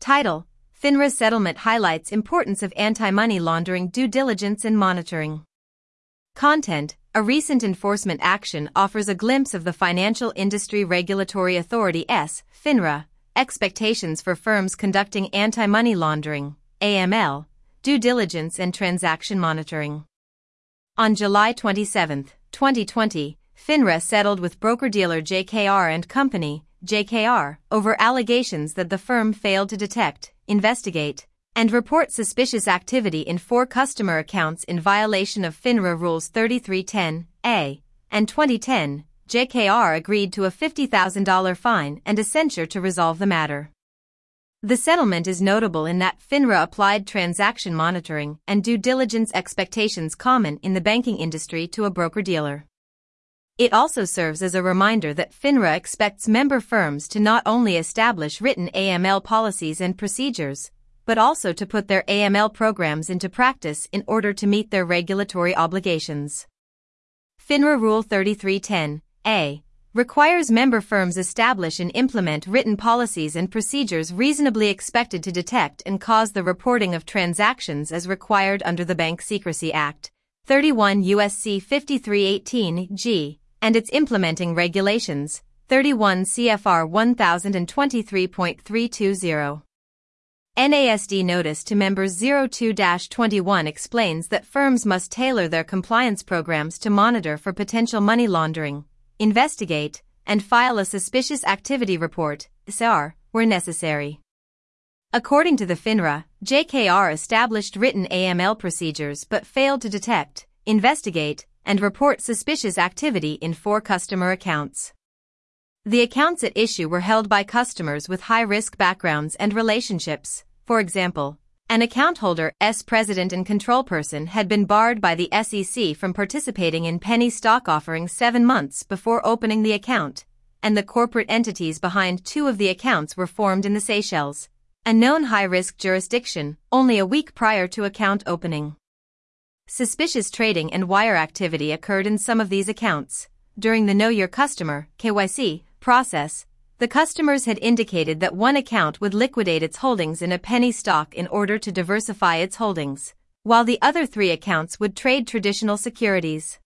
Title: FINRA settlement highlights importance of anti-money laundering due diligence and monitoring. Content: a recent enforcement action offers a glimpse of the Financial Industry Regulatory Authority (FINRA) expectations for firms conducting anti-money laundering (AML) due diligence and transaction monitoring. On July 27, 2020, FINRA settled with broker-dealer JKR & Company (JKR) over allegations that the firm failed to detect, investigate, and report suspicious activity in 4 customer accounts in violation of FINRA Rules 3310A and 2010. JKR agreed to a $50,000 fine and a censure to resolve the matter. The settlement is notable in that FINRA applied transaction monitoring and due diligence expectations common in the banking industry to a broker-dealer. It also serves as a reminder that FINRA expects member firms to not only establish written AML policies and procedures, but also to put their AML programs into practice in order to meet their regulatory obligations. FINRA Rule 3310A requires member firms establish and implement written policies and procedures reasonably expected to detect and cause the reporting of transactions as required under the Bank Secrecy Act, 31 U.S.C. 5318G, and its implementing regulations, 31 CFR 1023.320. NASD Notice to Members 02-21 explains that firms must tailor their compliance programs to monitor for potential money laundering, investigate, and file a suspicious activity report, SAR, where necessary. According to the FINRA, JKR established written AML procedures but failed to detect, investigate, and report suspicious activity in 4 customer accounts. The accounts at issue were held by customers with high-risk backgrounds and relationships. For example, an account holder's president and control person had been barred by the SEC from participating in penny stock offerings 7 months before opening the account, and the corporate entities behind 2 of the accounts were formed in the Seychelles, a known high-risk jurisdiction, only a week prior to account opening. Suspicious trading and wire activity occurred in some of these accounts. During the Know Your Customer (KYC) process, the customers had indicated that one account would liquidate its holdings in a penny stock in order to diversify its holdings, while the other 3 accounts would trade traditional securities.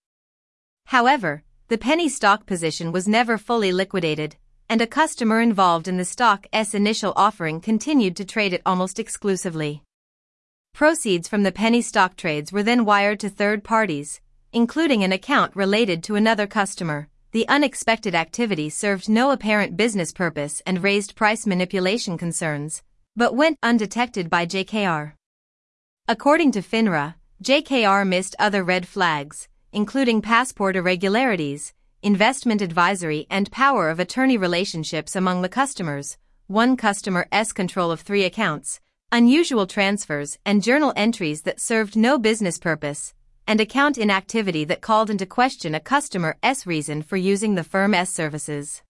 However, the penny stock position was never fully liquidated, and a customer involved in the stock's initial offering continued to trade it almost exclusively. Proceeds from the penny stock trades were then wired to third parties, including an account related to another customer. The unexpected activity served no apparent business purpose and raised price manipulation concerns, but went undetected by JKR. According to FINRA, JKR missed other red flags, including passport irregularities, investment advisory and power of attorney relationships among the customers, one customer's control of 3 accounts, unusual transfers and journal entries that served no business purpose, and account inactivity that called into question a customer's reason for using the firm's services.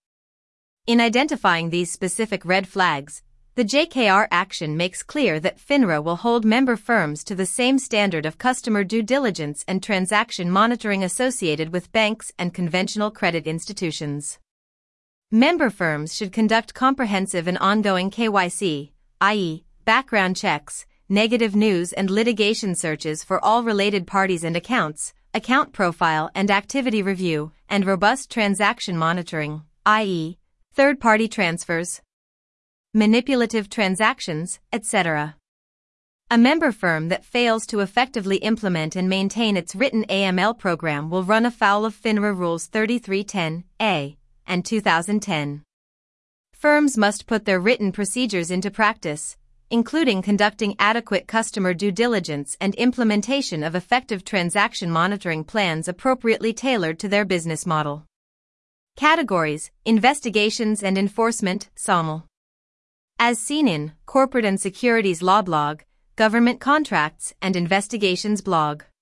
In identifying these specific red flags, the JKR action makes clear that FINRA will hold member firms to the same standard of customer due diligence and transaction monitoring associated with banks and conventional credit institutions. Member firms should conduct comprehensive and ongoing KYC, i.e., background checks, negative news and litigation searches for all related parties and accounts, account profile and activity review, and robust transaction monitoring, i.e., third-party transfers, manipulative transactions, etc. A member firm that fails to effectively implement and maintain its written AML program will run afoul of FINRA Rules 3310A and 2010. Firms must put their written procedures into practice, including conducting adequate customer due diligence and implementation of effective transaction monitoring plans appropriately tailored to their business model. Categories: Investigations and Enforcement, SAML. As seen in Corporate and Securities Law blog, Government Contracts and Investigations blog.